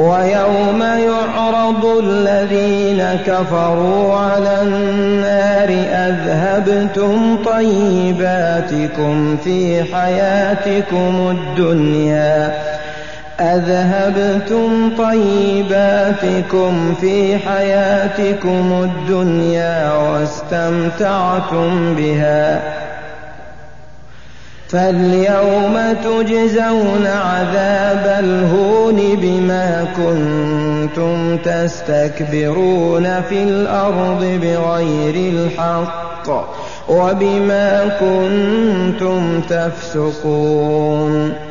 ويوم يعرض الذين كفروا على النار أذهبتم طيباتكم في حياتكم الدنيا واستمتعتم بها، فاليوم تجزون عذاب الهون بما كنتم تستكبرون في الأرض بغير الحق وبما كنتم تفسقون.